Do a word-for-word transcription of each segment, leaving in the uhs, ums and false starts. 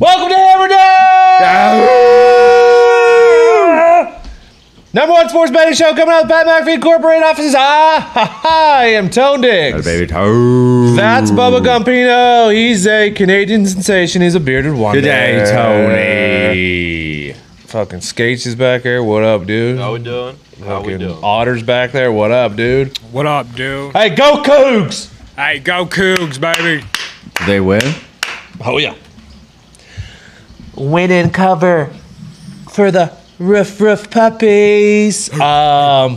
Welcome to Hammer Down! Number one sports betting show coming out of the Pat McAfee Incorporated offices. Ah, ha, ha, I am Tone Diggs. Baby Tone. That's Bubba Gumpino. He's a Canadian sensation. He's a bearded wonder. Good day, Tony. Fucking Skates is back there. What up, dude? How we doing? How we Fucking doing? Otter's back there. What up, dude? What up, dude? Hey, go Cougs! Hey, go Cougs, baby. Did they win? Oh, yeah. Win and cover for the Roof Roof Puppies. Um,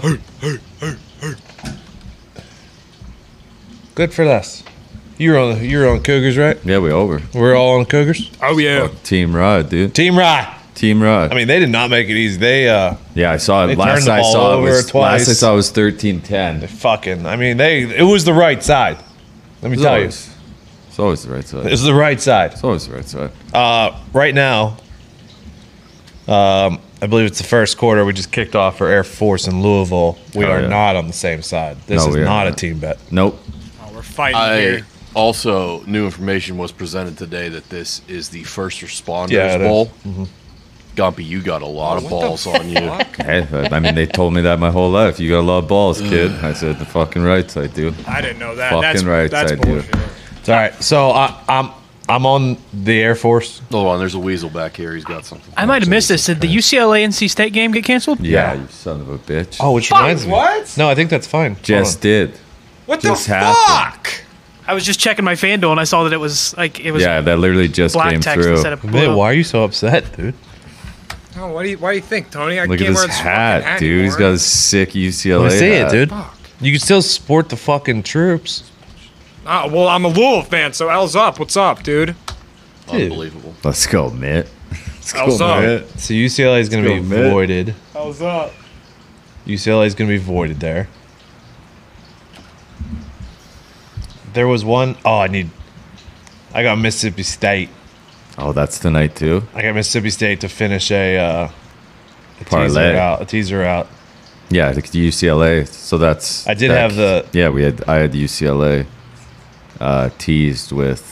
good for us. You're on the you're on Cougars, right? Yeah, we over. We're all on Cougars. Oh, yeah. Fuck, Team Rod, dude. Team Rye. Team Rod. I mean, they did not make it easy. They uh, yeah, I saw they it. Last turned the I ball saw it over was twice. last I saw it was thirteen ten. fucking. I mean, they it was the right side. Let me It's tell you, always, it's always the right it side. was the right side. It's always the right side. Uh, right now, um, I believe it's the first quarter. We just kicked off for Air Force in Louisville. We Oh, are yeah. not on the same side. This No, is we are not a not. team bet. Nope. Oh, we're fighting I here. also new information was presented today that this is the first responders Yeah, it is. bowl. Gumpy, you got a lot of balls on you. Hey, I mean, they told me that my whole life. You got a lot of balls, kid. I said the fucking right side, dude. I didn't know that. Fucking that's right, that's I do. bullshit. It's all right. So I, I'm I'm on the Air Force. Hold on, there's a weasel back here. He's got something. I might have missed this. Did the U C L A N C State game get canceled? Yeah, you son of a bitch. Oh, which reminds me. what? No, I think that's fine. Hold Just on. did. What Just the happened. fuck? I was just checking my FanDuel and I saw that it was like it was Yeah, that literally just black came text through. instead of blue. Man, why are you so upset, dude? Oh, what do you, what do you think, Tony? I Look at can't wear this this hat, fucking hat dude. He's anymore. got a sick U C L A Let me see hat. it, dude. Fuck. You can still support the fucking troops. Oh, well, I'm a Louisville fan, so L's up. What's up, dude? Unbelievable. Let's go, Mitt. Let's How's go, up? Mitt. So U C L A is going to be Let's go, Mitt. voided. L's up. U C L A is going to be voided there. There was one oh I need. I got Mississippi State. Oh, that's tonight too. I got Mississippi State to finish a, uh, a Parlay. teaser out. A teaser out. Yeah, the U C L A. So that's. I did that- have the- Yeah, we had. I had U C L A uh, teased with.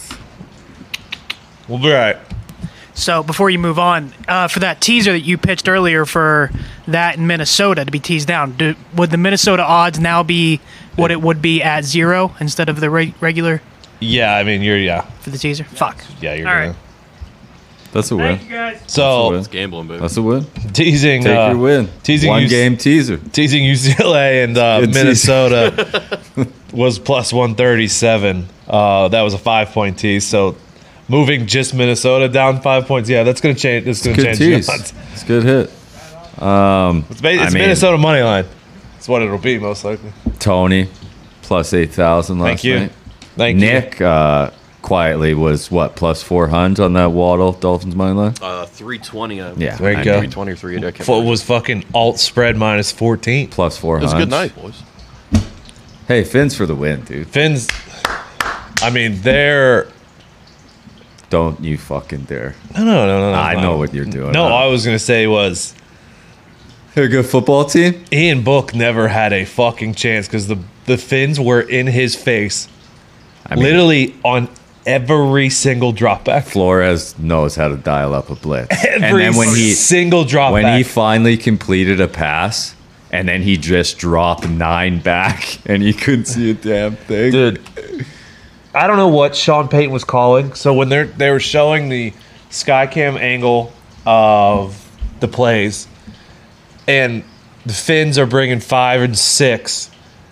We'll be right. So before you move on, uh, for that teaser that you pitched earlier for that in Minnesota to be teased down, do, would the Minnesota odds now be what it would be at zero instead of the reg- regular Yeah, I mean you're yeah for the teaser? Fuck. yeah you're All gonna. right. That's a win. Thank you guys. So That's Gambling, baby. That's a win. teasing Take uh, your win. teasing One U C game teaser. teasing U C L A and uh, Good Minnesota was plus one thirty-seven. Uh, that was a five point tease. So moving just Minnesota down five points. Yeah, that's gonna change. That's gonna Good change. tease. the odds. It's a good hit. It's, ba- I it's mean- Minnesota money line. That's what it'll be most likely. Tony plus eight thousand last Thank you. night. Thank Nick uh, quietly was what plus four hundred on that Waddle Dolphins money line. Uh, three twenty. Uh, Yeah, There you I go. mean, three twenty or three eighty. I can't you. What remember. was fucking alt spread minus fourteen? plus four It was hundred. a good night, boys. Hey, Fins for the win, dude. Finns. I mean they're. Don't you fucking dare. No, no, no, no, no. I no. know what you're doing. No, huh? I was gonna say was They're a good football team. Ian Book never had a fucking chance because the the Finns were in his face, I mean, literally on every single drop back. Flores knows how to dial up a blitz. Every and then when he single drop when back. he finally completed a pass, and then he just dropped nine back, and he couldn't see a damn thing. Dude, I don't know what Sean Payton was calling. So when they they were showing the Skycam angle of the plays, and the Finns are bringing five and six,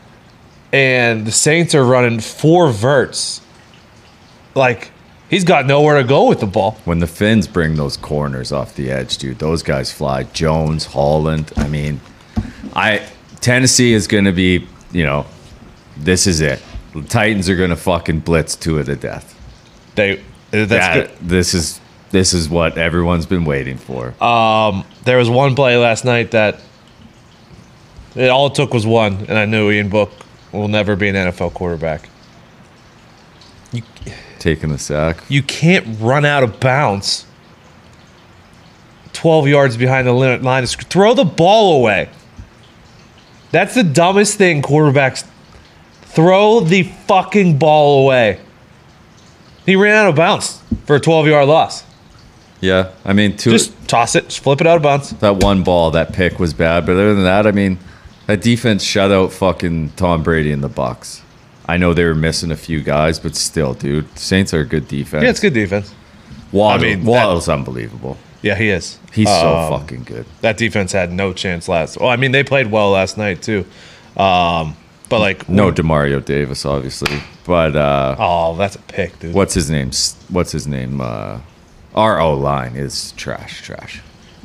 and the Saints are running four verts. Like he's got nowhere to go with the ball. When the Finns bring those corners off the edge, dude, those guys fly. Jones, Holland. I mean, I Tennessee is going to be, you know, this is it. The Titans are going to fucking blitz two to death. They that's That- good. This is this is what everyone's been waiting for. There was one play last night that it all it took was one, and I knew Ian Book will never be an N F L quarterback. Taking the sack. You can't run out of bounds twelve yards behind the limit line. of sc- Throw the ball away. That's the dumbest thing quarterbacks. Throw the fucking ball away. He ran out of bounds for a twelve-yard loss. Yeah, I mean, two, Just toss it, just flip it out of bounds. that one ball, that pick was bad. But other than that, I mean, that defense shut out fucking Tom Brady and the Bucks. I know they were missing a few guys, but still, dude, Saints are a good defense. Yeah, it's good defense. Waddle, I mean, Waddle's unbelievable. Yeah, he is. He's so Um, fucking good. That defense had no chance last. Well, I mean, they played well last night too. Um, but like, No Demario Davis, obviously, but uh, oh, that's a pick, dude. what's his name? S- What's his name? Uh, our O line is trash, trash.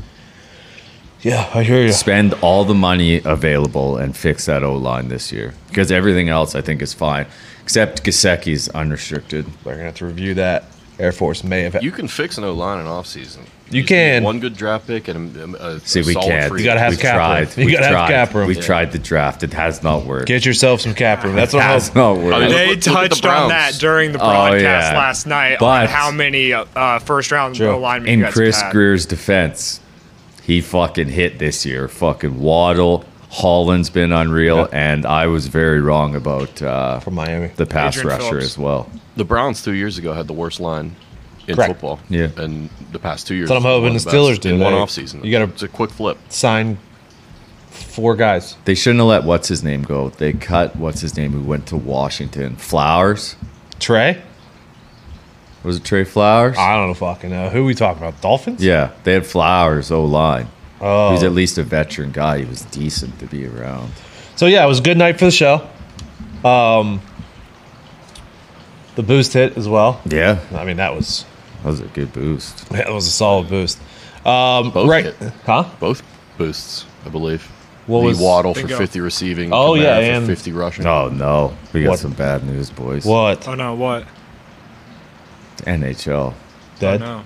Yeah, I hear you. Spend all the money available and fix that O line this year because everything else I think is fine, except Gasecki's unrestricted. We're gonna have to review that. Air Force may have. You can fix an O line in off season. You just need can. one good draft pick and a, a See, we solid can't. free You gotta have we cap room. tried. You we gotta have tried. cap room. We Yeah. tried the draft. It has not worked. Get yourself some cap room. That's it what I'm. has not worked. I mean, They look- look at the touched on Browns. that during the Oh, broadcast yeah. last night But- on how many uh, first round True. linemen you In guys Chris have had. Greer's defense, he fucking hit this year. Fucking Waddle, Holland's been unreal, Yeah. and I was very wrong about uh, From Miami. the pass Adrian rusher Phillips. as well. The Browns two years ago had the worst line in Correct. football. Yeah. And the past two years, That's what I'm hoping one the of best Steelers do. in one They- offseason. you gotta- It's a quick flip. Sign four guys. They shouldn't have let what's his name go. They cut what's his name who went to Washington. Flowers. Trey? Was it Trey Flowers? I don't know fucking know. Who we talking about? Dolphins? Yeah, they had Flowers O line. Oh. He was at least a veteran guy. He was decent to be around. So yeah, it was a good night for the show. Um, the boost hit as well. Yeah, I mean, that was that was a good boost. that was a solid boost. Um, Both right? hit. Huh? Both boosts, I believe. What the was- Waddle for Bingo. fifty receiving. Oh, Kamara yeah, for and- fifty rushing. Oh no, we got What? some bad news, boys. What? Oh no, what? N H L. Dead? Oh, no.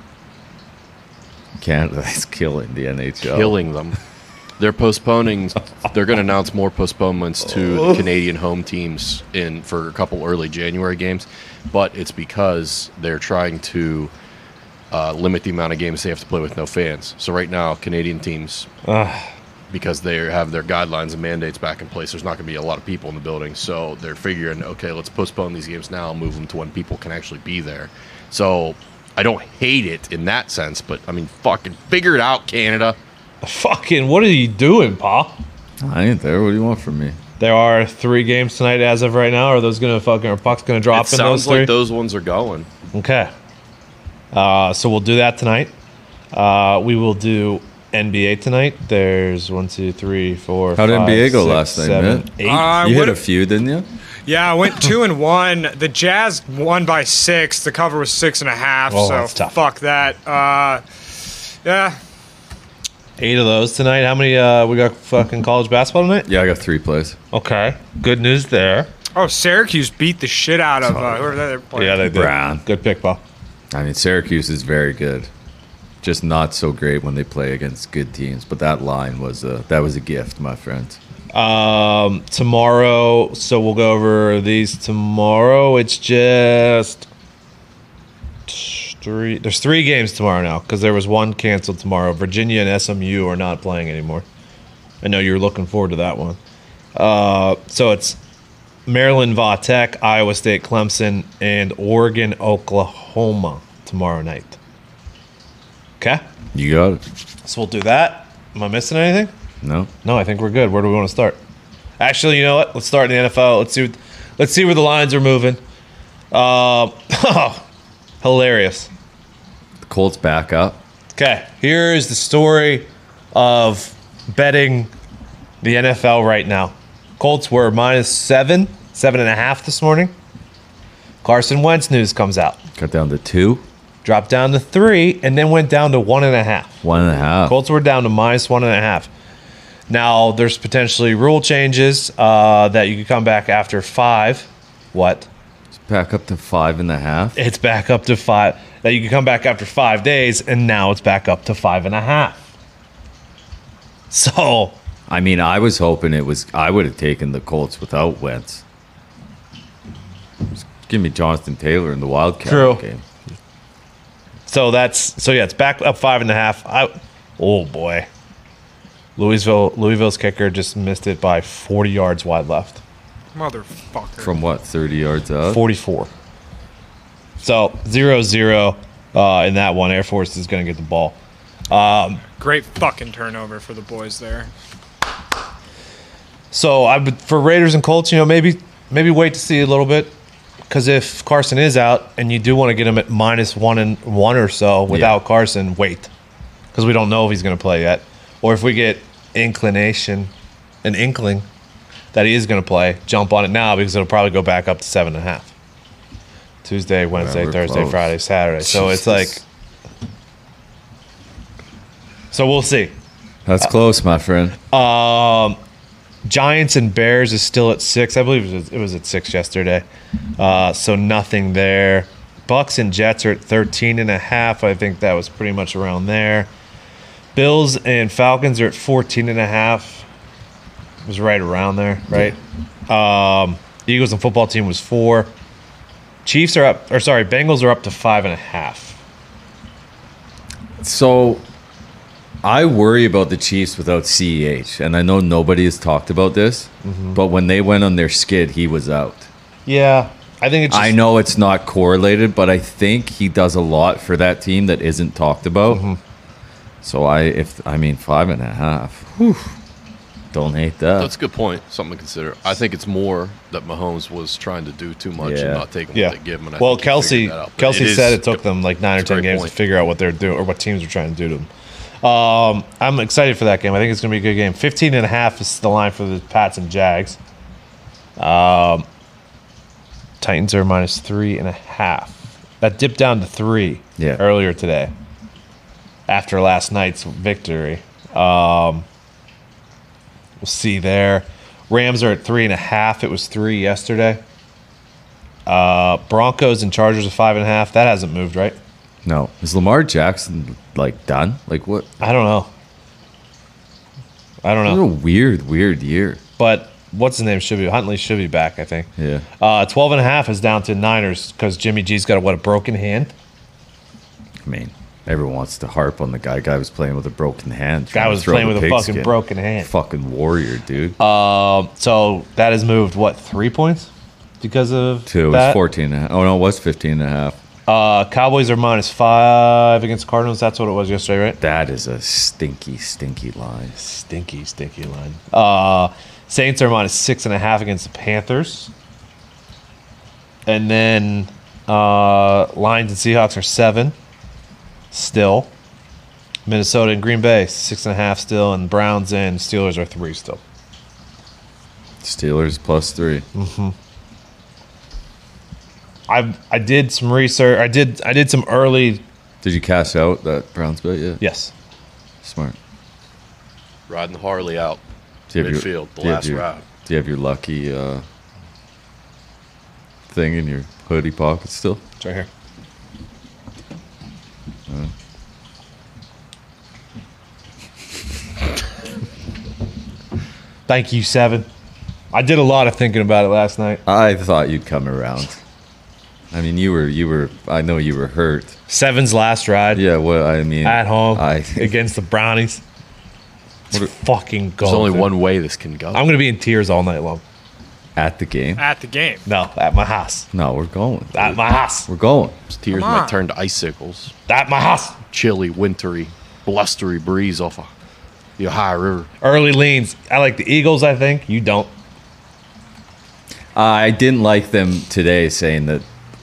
Canada is killing the N H L. Killing them. They're postponing. They're going to announce more postponements to the Canadian home teams in for a couple early January games, but it's because they're trying to uh, limit the amount of games they have to play with no fans. So right now, Canadian teams, because they have their guidelines and mandates back in place, there's not going to be a lot of people in the building. So they're figuring, okay, let's postpone these games now, move them to when people can actually be there. So I don't hate it in that sense, but I mean, fucking figure it out, Canada. Fucking, what are you doing, Pa? I ain't there. What do you want from me? There are three games tonight as of right now. Are those gonna fucking? Are pucks gonna drop It in sounds those three? like those ones are going. Okay. Uh, so we'll do that tonight. Uh, we will do N B A tonight. There's one, two, three, four. How'd five, N B A go six, last night, seven, man? eight. Uh, You hit what- a few, didn't you? Yeah, I went two and one. The Jazz won by six. The cover was six and a half. Oh, so that's tough. fuck that. Uh, yeah, Eight of those tonight. How many? Uh, we got fucking college basketball tonight. Yeah, I got three plays. Okay. Good news there. Oh, Syracuse beat the shit out of uh, whoever they're playing. Yeah, they did. Brown. Good pick, Paul. I mean, Syracuse is very good. Just not so great when they play against good teams. But that line was a that was a gift, my friend. Um, tomorrow. So we'll go over these tomorrow. It's just three. There's three games tomorrow now because there was one canceled tomorrow. Virginia and S M U are not playing anymore. I know you're looking forward to that one. Uh, so it's Maryland, Va Tech, Iowa State, Clemson, and Oregon, Oklahoma tomorrow night. Okay, You got it. so we'll do that. Am I missing anything? No. No, I think we're good. Where do we want to start? Actually, you know what? Let's start in the N F L. Let's see. What, let's see where the lines are moving. Uh, hilarious. The Colts back up. Okay, here is the story of betting the N F L right now. Colts were minus seven, seven and a half this morning. Carson Wentz news comes out. Got down to two. Dropped down to three, and then went down to one and a half. One and a half. Colts were down to minus one and a half. Now, there's potentially rule changes uh, that you can come back after five. What? Back up to five and a half. It's back up to five. That you can come back after five days, and now it's back up to five and a half. So, I mean, I was hoping it was. I would have taken the Colts without Wentz. Just give me Jonathan Taylor in the Wildcat True. game. so that's so yeah, it's back up five and a half. I, oh boy, Louisville, Louisville's kicker just missed it by forty yards wide left. Motherfucker. From what, thirty yards out? forty-four. So zero zero. uh, in that one. Air Force is going to get the ball. Great fucking turnover for the boys there. So I would for Raiders and Colts, you know, maybe maybe wait to see a little bit, because if Carson is out and you do want to get him at minus one and one or so without Yeah. Carson, wait, because we don't know if he's going to play yet, or if we get inclination, an inkling that he is going to play, jump on it now because it'll probably go back up to seven and a half. Tuesday, Wednesday, we're Thursday, close. Friday, Saturday. So it's like, Jesus. so we'll see. That's close, my friend. Giants and Bears is still at six. I believe it was, it was at six yesterday. Uh, so nothing there. Bucks and Jets are at thirteen and a half. I think that was pretty much around there. Bills and Falcons are at fourteen and a half. It was right around there, right? Um, Eagles and football team was four. Chiefs are up, or sorry, Bengals are up to five and a half. So I worry about the Chiefs without C E H, and I know nobody has talked about this, Mm-hmm. but when they went on their skid, he was out. Yeah, I think it's just, I know it's not correlated, but I think he does a lot for that team that isn't talked about. Mm-hmm. So I, if I mean five and a half, whew, don't hate that. That's a good point. Something to consider. I think it's more that Mahomes was trying to do too much Yeah. and not taking Yeah. what they give him. And I Well, think he Kelsey, figured that out. But Kelsey it said is- it took them like nine or it's a ten great games point. to figure out what they're doing or what teams are trying to do to them. Um, I'm excited for that game. I think it's going to be a good game. fifteen and a half is the line for the Pats and Jags. Um, Titans are minus three and a half. That dipped down to three Yeah. earlier today after last night's victory. Um, we'll see there. Rams are at three and a half. It was three yesterday. Uh, Broncos and Chargers are five and a half. That hasn't moved, right? No, is Lamar Jackson like done? Like what? I don't know. I don't What a know. weird, weird year. But what's his name? Should be Huntley should be back, I think. Yeah. Uh, twelve and a half is down to Niners because Jimmy G's got a, what, a broken hand? I mean, everyone wants to harp on the guy. Guy was playing with a broken hand. Guy trying to was throw playing the with a fucking pigskin. broken hand. Fucking warrior, dude. Um, so that has moved, what, three points because of Two. It was that? fourteen and a half. Oh, no, it was fifteen and a half. Uh, Cowboys are minus five against Cardinals. That's what it was yesterday, right? That is a stinky, stinky line. Stinky, stinky line. Uh, Saints are minus six and a half against the Panthers. And then uh, Lions and Seahawks are seven still. Minnesota and Green Bay, six and a half still. And Browns and Steelers are three still. Steelers plus three. I I did some research. I did I did some early. Did you cash out that Browns bet yet? Yes. Smart. Riding the Harley out Do you have your- midfield, the do you have last your- round. Do you have your lucky uh, thing in your hoodie pocket still? It's right here. Thank you, Seven. I did a lot of thinking about it last night. I thought you'd come around. I mean, you were, you were. I know you were hurt. Seven's last ride Yeah. Well, I mean, at home I against the Brownies. It's fucking go. There's only dude. one way this can go. I'm gonna be in tears all night long. at the game. At the game. No, at my house. No, we're going. At my house. We're going. Tears Come might on. turn to icicles. At my house. Chilly, wintry, blustery breeze off of the Ohio River. Early leans. I like the Eagles. I think you don't. I didn't like them today saying that.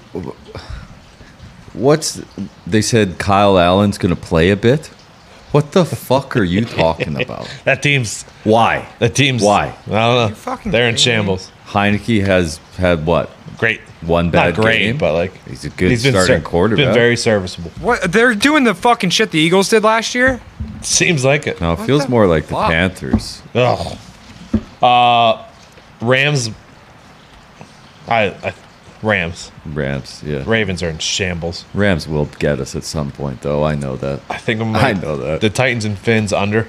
What's they said Kyle Allen's going to play a bit? What the fuck are you talking about? That team's. Why? That team's. Why? I don't know. fucking They're in kidding me? shambles. Heineke has had what? Great. One bad Not great, game? but like He's a good he's been starting ser- quarterback. Been very serviceable. What they're doing the fucking shit the Eagles did last year? Seems like it. No, it What feels the more like the fuck? Panthers. Ugh. Uh, Rams. I, I Rams. Rams, yeah. Ravens are in shambles. Rams will get us at some point, though. I know that. I think I'm I know that. The Titans and Finns under.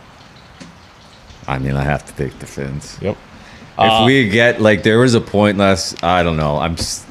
I mean, I have to take the Fins. Yep. If we get like, there was a point last. I don't know. I'm. s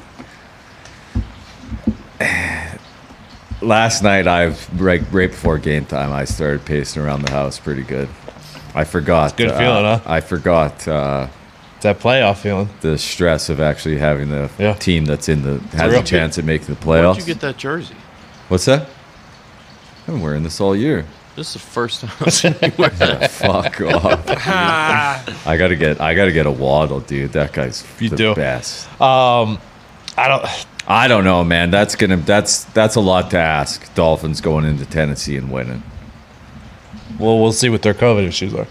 last night, I've right right before game time, I started pacing around the house pretty good. I forgot. good uh, feeling, huh? I forgot uh, It's that playoff feeling. the stress of actually having the Yeah. team that's in the has real- a chance at making the Where'd playoffs. you get that jersey? What's that? I've been wearing this all year. This is the first time I've seen you wear that. Fuck off. Ah, I gotta get I gotta get a Waddle, dude. That guy's You the do. best. I don't. I don't know, man. That's gonna that's that's a lot to ask. Dolphins going into Tennessee and winning. Well, we'll see what their COVID issues are.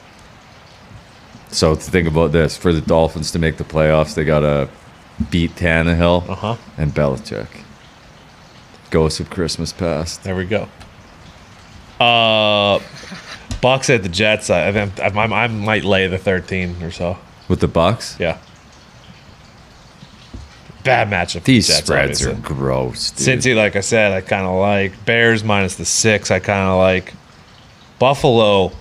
So think about this: for the Dolphins to make the playoffs, they gotta beat Tannehill Uh-huh. and Belichick. Ghost of Christmas Past. There we go. Uh, Bucks at the Jets. I, I, I, I might lay the thirteen or so. With the Bucks, Yeah. Bad matchup. for these the Jets, spreads obviously. are gross, dude. Cincy, like I said, I kind of like. Bears minus the six, I kind of like. Buffalo.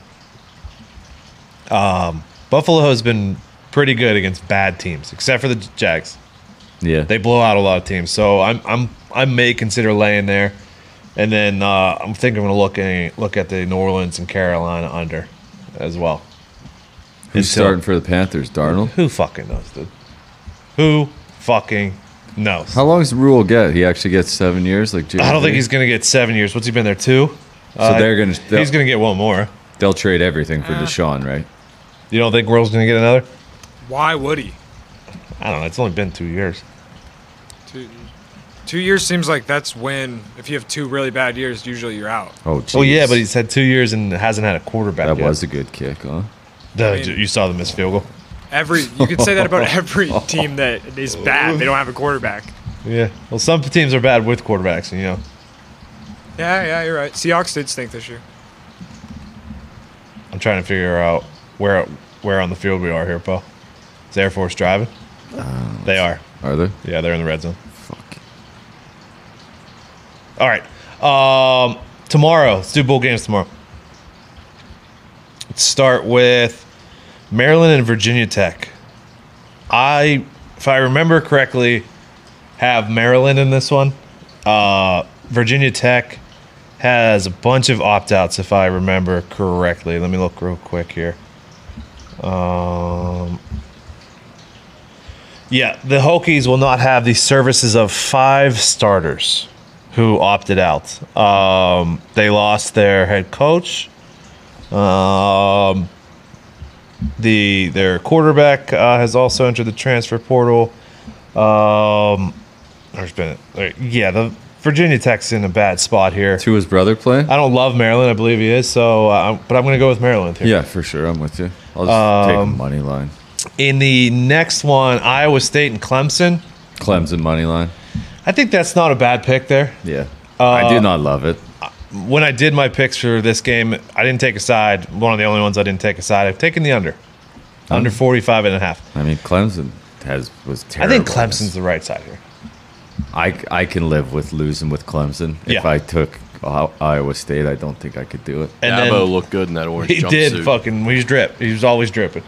Um, Buffalo has been pretty good against bad teams, except for the Jags. yeah, They blow out a lot of teams, so I'm I'm I may consider laying there, and then uh, I'm thinking I'm gonna look at look at the New Orleans and Carolina under, as well. who's until- starting for the Panthers? Darnold. Who fucking knows, dude? Who fucking knows? How long does Rule get? He actually gets seven years. Like Jimmy I don't think G? he's gonna get seven years. What's he been there? Two. So they're gonna they'll, He's gonna get one more. they'll trade everything for Deshaun, right? You don't think World's gonna get another? why would he? I don't know. It's only been two years. Two, two years seems like that's when, if you have two really bad years, usually you're out. Oh, geez. Well, yeah, but he's had two years and hasn't had a quarterback. that yet. was a good kick, huh? The- I mean- you saw the missed field goal. Every you could say that about every team that is bad. They don't have a quarterback. Yeah. Well, some teams are bad with quarterbacks, you know. Yeah, yeah, you're right. Seahawks did stink this year. I'm trying to figure out where where on the field we are here, Paul. Is Air Force driving? They are. Are they? Yeah, they're in the red zone. Fuck. All right. Um, tomorrow, let's do bowl games tomorrow. Let's start with Maryland and Virginia Tech. I, if I remember correctly, have Maryland in this one. Uh, Virginia Tech has a bunch of opt-outs, if I remember correctly. Let me look real quick here. Um, yeah, the Hokies will not have the services of five starters who opted out. Um, they lost their head coach. Um, the their quarterback uh, has also entered the transfer portal. Um, there's been yeah, the Virginia Tech's in a bad spot here. To his brother playing? I don't love Maryland. I believe he is. So, uh, but I'm going to go with Maryland here. Yeah, for sure. I'm with you. I'll just take a Um, money line. In the next one, Iowa State and Clemson. Clemson money line. I think that's not a bad pick there. Yeah. I Uh, do not love it. When I did my picks for this game, I didn't take a side. One of the only ones I didn't take a side. I've taken the under. Under forty-five and a half. I mean, Clemson has was I terrible. think Clemson's the right side here. I, I can live with losing with Clemson. If Yeah. I took I- Iowa State, I don't think I could do it. And Dabo then looked good in that orange he jumpsuit. did fucking, he's drip. He was always dripping.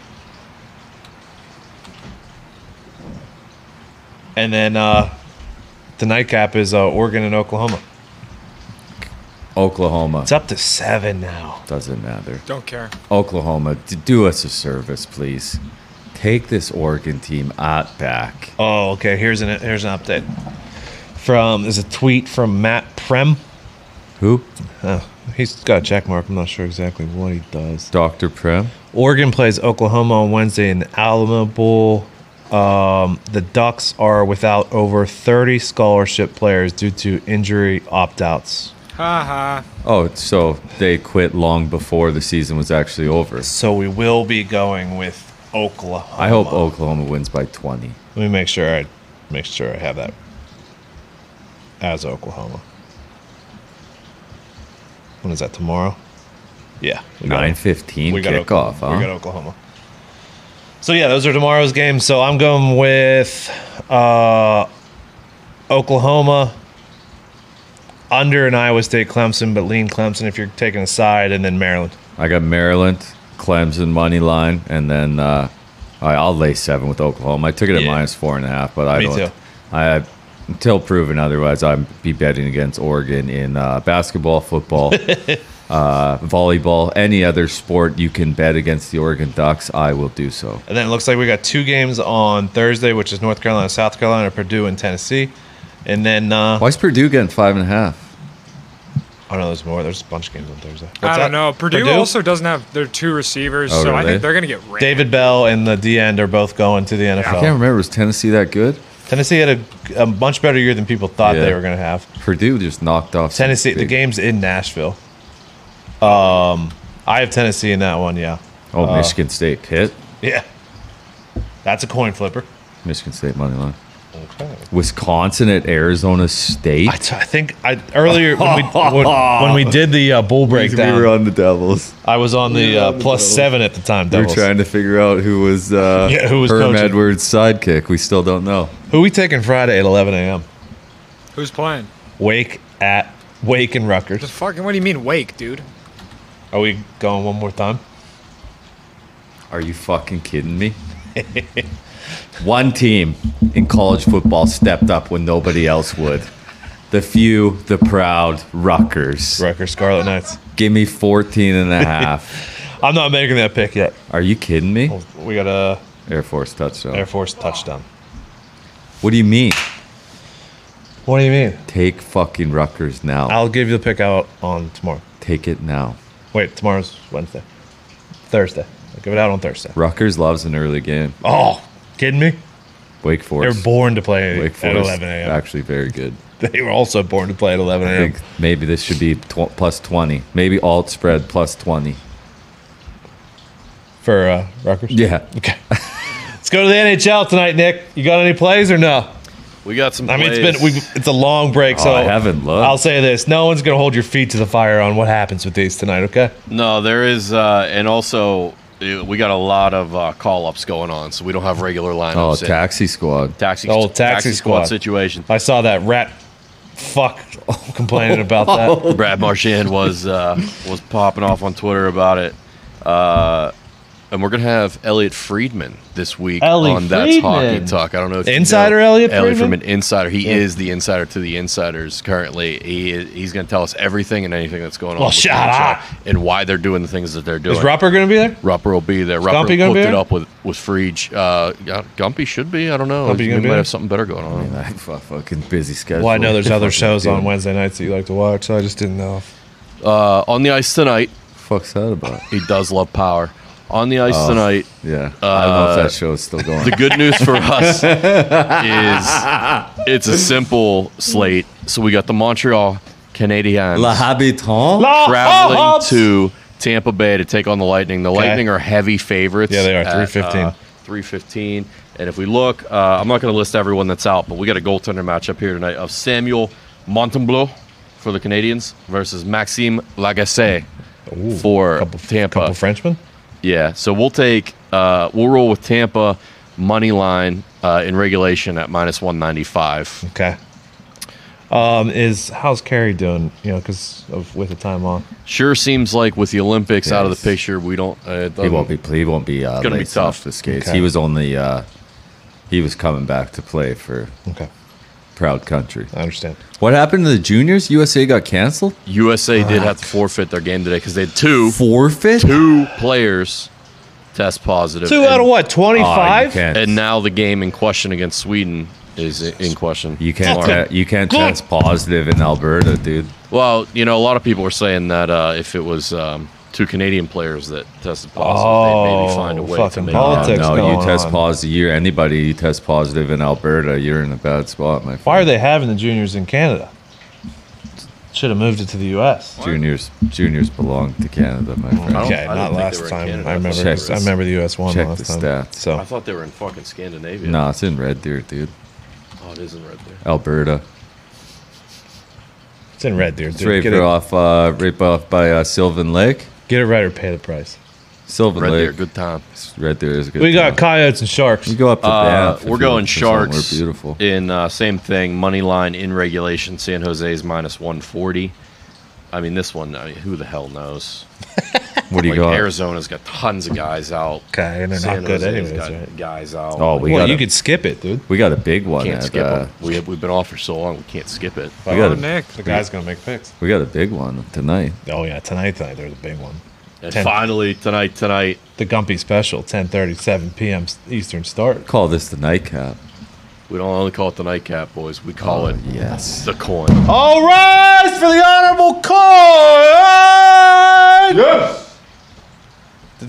And then uh, the nightcap is uh, Oregon and Oklahoma. Oklahoma. It's up to seven now. Doesn't matter. Don't care. Oklahoma, d- do us a service, please. Take this Oregon team at back. Oh, okay. Here's an here's an update from. There's a tweet from Matt Prem. Who? Oh, he's got a check mark. I'm not sure exactly what he does. Doctor Prem? Oregon plays Oklahoma on Wednesday in the Alamo Bowl. Um, the Ducks are without over thirty scholarship players due to injury opt-outs. Ha ha. Oh, so they quit long before the season was actually over. So we will be going with Oklahoma. I hope Oklahoma wins by twenty. Let me make sure I make sure I have that as Oklahoma. When is that, tomorrow? Yeah. we got- nine fifteen we got kickoff, Oklahoma. huh? We got Oklahoma. So yeah, those are tomorrow's games. So I'm going with uh, Oklahoma under an Iowa State Clemson, but lean Clemson if you're taking a side, and then Maryland. I got Maryland, Clemson money line, and then uh, I, I'll lay seven with Oklahoma. I took it at Yeah. minus four and a half, but I Me don't. too. I until proven otherwise, I'd be betting against Oregon in uh, basketball, football, uh, volleyball, any other sport you can bet against the Oregon Ducks. I will do so. And then it looks like we got two games on Thursday, which is North Carolina, South Carolina, Purdue, and Tennessee. And then uh, Why is Purdue getting five and a half? Oh no, there's more. There's a bunch of games on Thursday. What's I that? don't know. Purdue, also doesn't have their two receivers, Oh, so I really? think they're going to get ran. David Bell and the D end are both going to the N F L. I can't remember. Was Tennessee that good? Tennessee had a, a much better year than people thought Yeah. they were going to have. Purdue just knocked off some Tennessee, the big- game's in Nashville. Um, I have Tennessee in that one. Yeah, Oh, Michigan State Pitt. yeah. That's a coin flipper. Michigan State money line. Okay. Wisconsin at Arizona State. I, t- I think I earlier when we when, when we did the uh, bull breakdown, We were on the Devils. I was on the uh, plus seven at the time. We were Devils. trying to figure out who was uh, Yeah, who was Herm coaching. Edwards' sidekick. We still don't know. Who we taking Friday at eleven a.m. Who's playing? Wake at Wake and The Rutgers. fucking, what do you mean, Wake, dude? Are we going one more time? Are you fucking kidding me? One team in college football stepped up when nobody else would. The few, the proud Rutgers. Rutgers Scarlet Knights. Give me fourteen and a half. I'm not making that pick yet. Are you kidding me? We got a Air Force touchdown. Air Force touchdown. What do you mean? What do you mean? Take fucking Rutgers now. I'll give you the pick out on tomorrow. Take it now. Wait, tomorrow's Wednesday. Thursday. I'll give it out on Thursday. Rutgers loves an early game. Oh, kidding me? Wake They Forest. were born to play Wake at Forest. eleven a.m. Actually, very good. They were also born to play at eleven I a.m. think maybe this should be tw- plus twenty. Maybe alt spread plus twenty. For uh, Rutgers? Yeah. Okay. Let's go to the N H L tonight, Nick. You got any plays or no? We got some. I mean, it's plays. been we've, it's a long break, so Oh, I haven't looked. I'll say this: no one's gonna hold your feet to the fire on what happens with these tonight. Okay? No, there is, uh, and also uh, we got a lot of uh, call ups going on, so we don't have regular Oh, lineups. and taxi squad. taxi, Oh, taxi squad. situation. I saw that rat fuck complaining about that. Brad Marchand was uh, was popping off on Twitter about it. Uh, and we're gonna have Elliot Friedman this week Ellie on That's Hockey Friedman. Talk. I don't know if you Insider know Elliot Elliot Friedman? Friedman, insider. He Yeah. is the insider to the insiders currently. He is, he's gonna tell us everything and anything that's going on. Well, with the shut N H L up. and why they're doing the things that they're doing. Is Rupper gonna be there? Rupper will be there. Gumpy Rupper gonna hooked be it there? up with with Freege. Uh, yeah, Gumpy should be. I don't know. Gumpy He gonna might be there? have something better going on. I have a fucking busy schedule. Well, I know there's other Fucking shows on dude. Wednesday nights that you like to watch, so I just didn't know. Uh, on the ice tonight, Fuck's that about? he does love power. On the ice Oh. tonight, Yeah. I don't know if Uh, that show's still going. the good news for us is it's a simple slate. So we got the Montreal Canadiens La Habitant? traveling to Tampa Bay to take on the Lightning. The Okay. Lightning are heavy favorites. Yeah, they are, at, three fifteen. uh, three fifteen. And if we look, uh, I'm not going to list everyone that's out, but we got a goaltender matchup here tonight of Samuel Montembeault for the Canadiens versus Maxime Lagacé for couple, Tampa. couple Frenchmen. Yeah, so we'll take uh, we'll roll with Tampa money line uh, in regulation at minus one ninety five. Okay. Um, is how's Carey doing? You know, because of with the time on. Sure seems like with the Olympics out of the Yes. picture, we don't. Uh, it He doesn't- won't be. He won't be. Uh, gonna be laced enough tough. to skates. Okay. He was only. Uh, he was coming back to play for Okay, proud country. I understand. What happened to the juniors? U S A got canceled. U S A did have to forfeit their game today because they had two Forfeit. two players test positive. Two and, out of what? Oh, Twenty-five. you can't. And now the game in question against Sweden is i- in question. You can't. Tomorrow. Te- you can't test positive in Alberta, dude. Well, you know, a lot of people were saying that uh, if it was um, two Canadian players that tested positive, Oh, they'd maybe find a way to fucking make politics. it. no, going you test on. positive. You're anybody. You test positive in Alberta, you're in a bad spot, my friend. Why are they having the juniors in Canada? Should have moved it to the U S. Juniors? Juniors belong to Canada, my friend. don't- Okay, I didn't not think they last were in time. Canada. I remember. Check I remember the U S won check last the time. stats. I So thought they were in fucking Scandinavia. No, it's in Red Deer, dude. Oh, it isn't right there. Alberta. it's in Red Deer. It's Dude. right Get, for it, off, uh, right off by uh, Sylvan Lake. get it right or pay the price. Sylvan Right there, Lake. good time. Red Deer is a good. We got town. coyotes and sharks. You go up to Uh, Banff. if we're you going look for somewhere Sharks. Beautiful. In uh, same thing, money line in regulation. San Jose's minus one forty. I mean, this one, I mean, who the hell knows? What do you Like got? Arizona's got tons of guys out. Okay, and they're San not good Jose's anyways, got right? guys out. Oh, we well, got you a, could skip it, dude. we got a big one. can't At, skip uh, them. We have, we've been off for so long, we can't skip it. We got Oh, a- Nick. The guy's gonna make picks. we got a big one tonight. Oh yeah, tonight, tonight there's a big one. And Ten- finally, tonight, tonight, The Gumpy Special, ten thirty, seven p.m. Eastern start. Call this the nightcap. we don't only call it the nightcap, boys. We call Oh, it yes. the coin. All rise for the honorable call.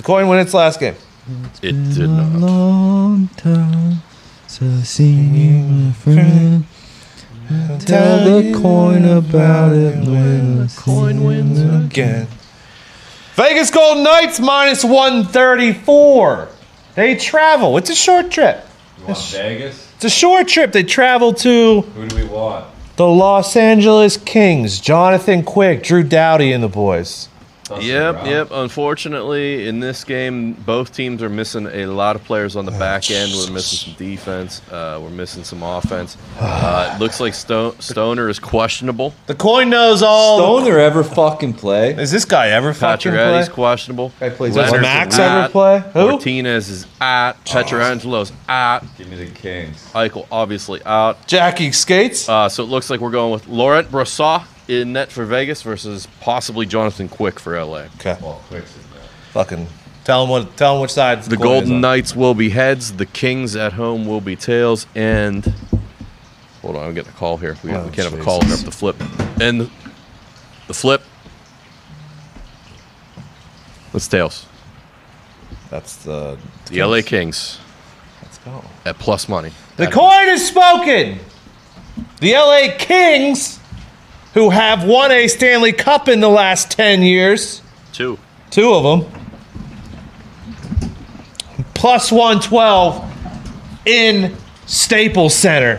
coin win its last game? It did not. Long time, so see my friend. Tell the coin about it when the Coin wins. Again. Vegas Golden Knights minus one thirty-four. They travel. It's a short trip. You want Vegas? It's a short trip. They travel to Who do we want? the Los Angeles Kings. Jonathan Quick, Drew Doughty, and the boys. Yep, yep. Unfortunately, in this game, both teams are missing a lot of players on the back end. We're missing some defense. Uh, we're missing some offense. Uh, it looks like Sto- Stoner is questionable. The coin knows all. Stoner ever fucking play? Is this guy ever fucking Pacioretty's play? questionable. Guy plays Does Leonard Max is ever at. play? Who? Martinez is at. Petrangelo's at. Give me the Kings. Eichel obviously out. Jackie Skates. Uh, so it looks like we're going with Laurent Brossoit in net for Vegas versus possibly Jonathan Quick for L A. Okay. Well, Quick's in there. Fucking tell him what. Tell him which side. The coin is Golden on. Knights will be heads. The Kings at home will be tails. And hold on, I'm getting a call here. We, Oh, we can't have a Jesus. call enough to flip. And the, the flip. What's tails? That's the. The L A Kings Let's go. at plus money. The At- coin is spoken. The L A Kings, who have won a Stanley Cup in the last ten years, two. two of them, plus one twelve in Staples Center.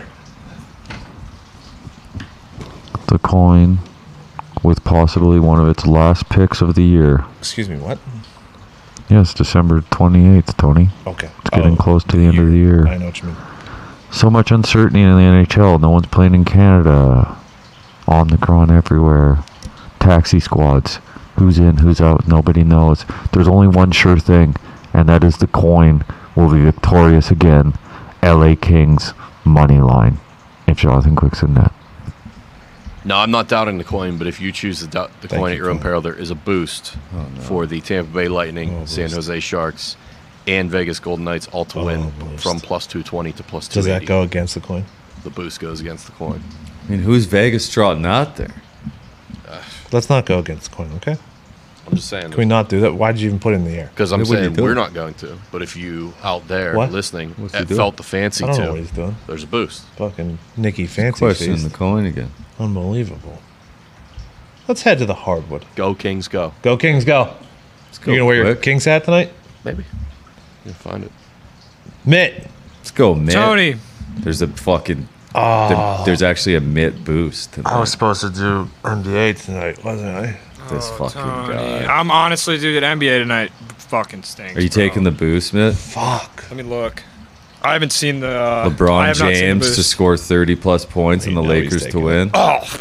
The coin with possibly one of its last picks of the year. Excuse me, what? Yes, December twenty-eighth, Tony. Okay. It's getting Oh, close to the end of the year. I know what you mean. So much uncertainty in the N H L. No one's playing in Canada. Omicron everywhere. Taxi squads. Who's in, who's out, nobody knows. There's only one sure thing, and that is the coin will be victorious again. L A Kings money line. If Jonathan Quick's in net. No, I'm not doubting the coin, but if you choose the, dou- the Thank coin you, at your own Colin. peril, there is a boost for the Tampa Bay Lightning, Oh, San boost. Jose Sharks, and Vegas Golden Knights all to Oh, win boost. from plus two twenty to plus two Does eighty. that go against the coin? The boost goes against the coin. I mean, who's Vegas trotting out there? Let's not go against the coin, okay? I'm just saying. Can we not do that? Why did you even put it in the air? Because I'm What would you saying do? we're not going to. But if you out there What? listening What's he uh, doing? felt the fancy I don't know to, what he's doing. there's a boost. Fucking Nicky Fancy Question Feast. the coin again. Unbelievable. Let's head to the hardwood. Go Kings, go. Go Kings, go. Let's go. You gonna wear your Quick. Kings hat tonight? Maybe. You'll find it. Mitt. Let's go, man. Tony. There's a fucking. Oh, there- there's actually a mitt boost. Tonight. I was supposed to do N B A tonight, wasn't I? this Oh, fucking Tony. guy. I'm honestly, dude, N B A tonight fucking stinks. Are you bro. taking the boost, Mitt? Fuck. Let me look. I haven't seen the uh, I LeBron have not seen the James to boost. score thirty plus points and the know he's Lakers to taking win.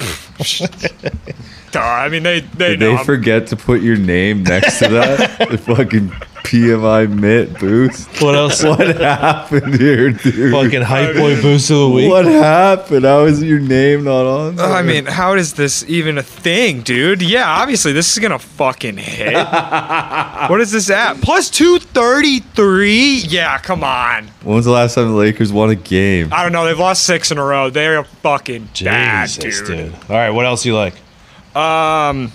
Oh, Duh, I mean they they Did know. they I'm- forget to put your name next to that? The fucking P M I Mitt boost. What else? What happened here, dude? Fucking hype boy boost of the week. What happened? How is your name not on there? I mean, how is this even a thing, dude? Yeah, obviously this is gonna fucking hit. What is this at? Plus two thirty three? Yeah, come on. when was the last time the Lakers won a game? I don't know. They've lost six in a row. They're fucking bad, Jesus, dude. dude. All right, what else you like? Um,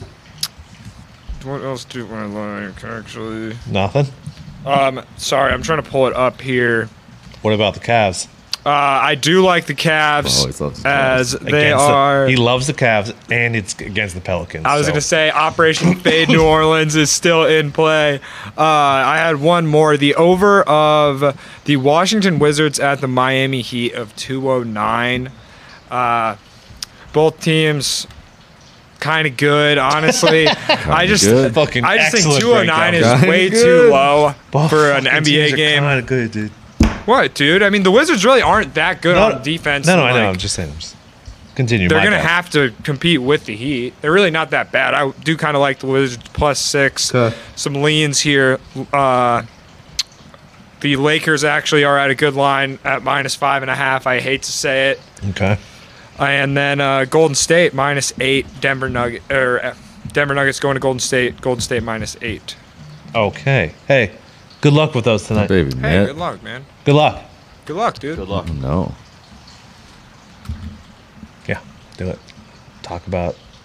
what else do I like? Actually, Nothing. um, sorry, I'm trying to pull it up here. What about the Cavs? Uh, I do like the Cavs Always loves the as Cavs. they Against the- are. he loves the Cavs, and it's against the Pelicans. I was so- going to say Operation Fade New Orleans is still in play. Uh, I had one more. The over of the Washington Wizards at the Miami Heat of two oh nine. Uh, both teams kind of good, honestly. I just good. Fucking I just think excellent two oh nine is breakdown. Kinda way too good. low Both for an fucking N B A teams are game. kinda good, dude. What, dude? I mean, the Wizards really aren't that good on defense. No, no, and, I know. like, I'm just saying. I'm just- Continue. They're my going to bad. have to compete with the Heat. They're really not that bad. I do kind of like the Wizards plus six. Okay. Some leans here. Uh, the Lakers actually are at a good line at minus five and a half. I hate to say it. Okay. And then uh, Golden State minus eight. Denver Nugget or uh, Denver Nuggets going to Golden State. Golden State minus eight. Okay. Hey, good luck with those tonight. Baby Hey, Mitt. good luck, man. Good luck. Good luck, dude. Good luck. No. Yeah, do it. Talk about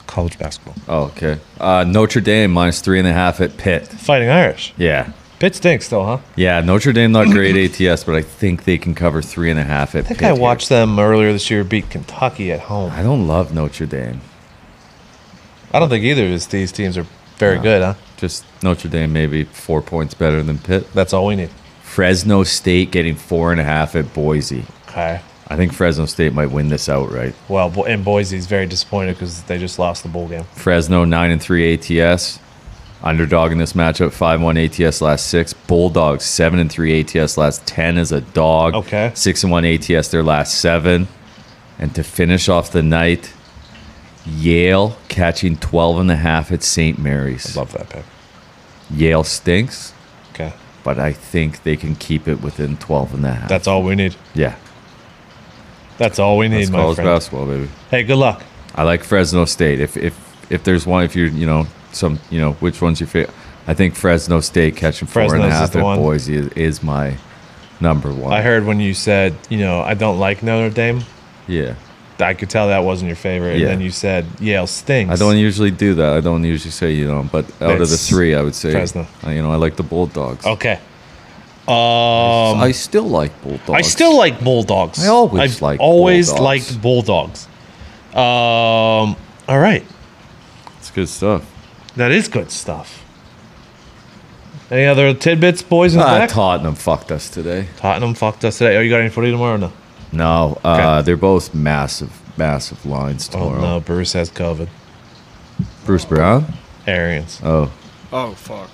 college basketball. Oh, okay. Uh, Notre Dame minus three and a half at Pitt. Fighting Irish. Yeah. Pitt stinks still, huh? Yeah, Notre Dame not great A T S, but I think they can cover three and a half at I think Pitt I here. watched them earlier this year beat Kentucky at home. I don't love Notre Dame. I don't think either of these teams are very good, huh? Just Notre Dame maybe four points better than Pitt. That's all we need. Fresno State getting four and a half at Boise. Okay. I think Fresno State might win this outright. Well, Bo- and Boise's very disappointed because they just lost the bowl game. Fresno nine and three A T S. Underdog in this matchup, five one A T S last six. Bulldogs seven and three A T S last ten as a dog. Okay. six and one A T S their last seven. And to finish off the night, Yale catching twelve and a half at Saint Mary's. Love that pick. Yale stinks, Okay. but I think they can keep it within twelve and a half. That's all we need. yeah. That's all we need, That's my college friend. basketball, baby. Hey, good luck. I like Fresno State. If if if there's one, if you're you know some you know which one's your favorite? I think Fresno State catching four and a Fresno's is half the at one. Boise is, is my number one. I heard when you said, you know, I don't like Notre Dame. Yeah, I could tell that wasn't your favorite. Yeah. And then you said Yale stinks. I don't usually do that. I don't usually say you know, but out of the It's three, I would say Fresno. uh, you know I like the Bulldogs. Okay. Um, I still like Bulldogs. I still like Bulldogs. I always I've liked always Bulldogs. liked Bulldogs. Um, all right. It's good stuff. That is good stuff. Any other tidbits, boys in the Ah, back? Tottenham fucked us today. Tottenham fucked us today. Oh, you got any footy tomorrow or no? No, uh, Okay. they're both massive, massive lines Oh, tomorrow. no. Bruce has COVID. Bruce Brown. Arians. Oh. Oh fuck.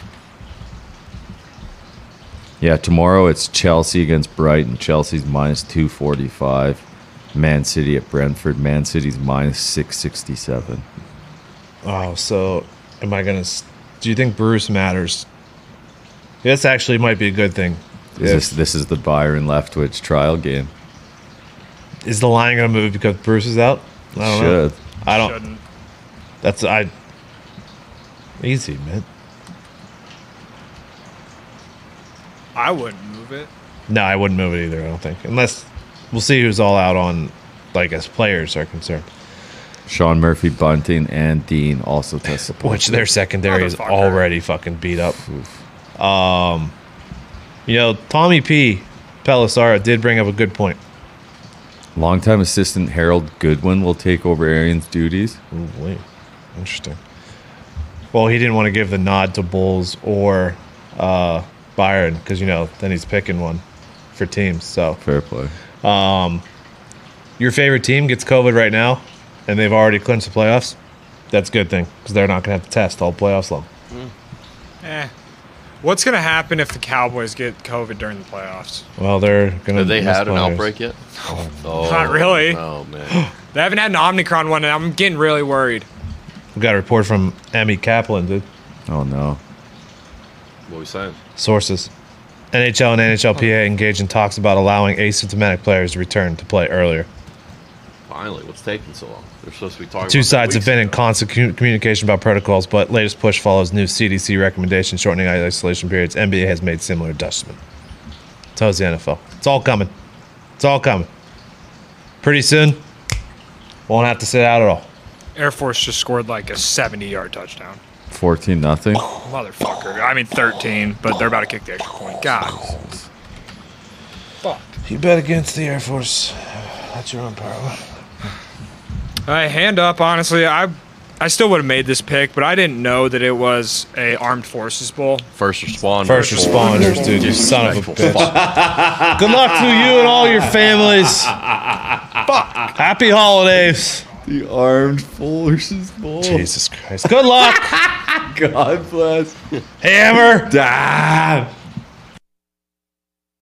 Yeah, tomorrow it's Chelsea against Brighton. Chelsea's minus two forty-five. Man City at Brentford. Man City's minus six sixty-seven. Oh, so am I going to... Do you think Bruce matters? This actually might be a good thing. Is this this is the Byron Leftwich trial game. Is the line going to move because Bruce is out? I don't know. Should. I don't... Shouldn't. That's... I... Easy, man. I wouldn't move it. No, I wouldn't move it either, I don't think. Unless... We'll see who's all out on... Like, as players are concerned. Sean Murphy, Bunting, and Dean also tested positive. Which their secondary is Motherfucker. already fucking beat up. Um, you know, Tommy P. Pelissaro did bring up a good point. Longtime assistant Harold Goodwin will take over Arians' duties. Ooh, wait. Interesting. Well, he didn't want to give the nod to Bulls or uh, Byron because, you know, then he's picking one for teams. So Fair play. your favorite team gets COVID right now and they've already clinched the playoffs. That's a good thing because they're not going to have to test all playoffs long. Eh. What's gonna happen if the Cowboys get COVID during the playoffs? Well, they're going to... Have they had an outbreak yet? Oh, Not really. Oh man. They haven't had an Omicron one, and I'm getting really worried. We got a report from Emmy Kaplan, dude. Oh no. What are we saying? Sources. N H L and N H L P A engaged in talks about allowing asymptomatic players to return to play earlier. Finally, what's taking so long? They're supposed to be talking. Two about that sides have weeks been in ago. constant commu- communication about protocols, but latest push follows new C D C recommendations shortening isolation periods. N B A has made similar adjustment. So has the N F L. It's all coming. It's all coming. Pretty soon, won't have to sit out at all. Air Force just scored like a seventy-yard touchdown. Fourteen nothing. Motherfucker. I mean thirteen, but they're about to kick the extra point. God. Fuck. You bet against the Air Force. That's your own power. I hand up. Honestly, I, I still would have made this pick, but I didn't know that it was a Armed Forces Bowl. First responders. First responders, dude. You son of a Disrespectful bitch. fuck. Good luck to you and all your families. Happy holidays. The Armed Forces Bowl. Jesus Christ. Good luck. God bless. Hammer. Dad.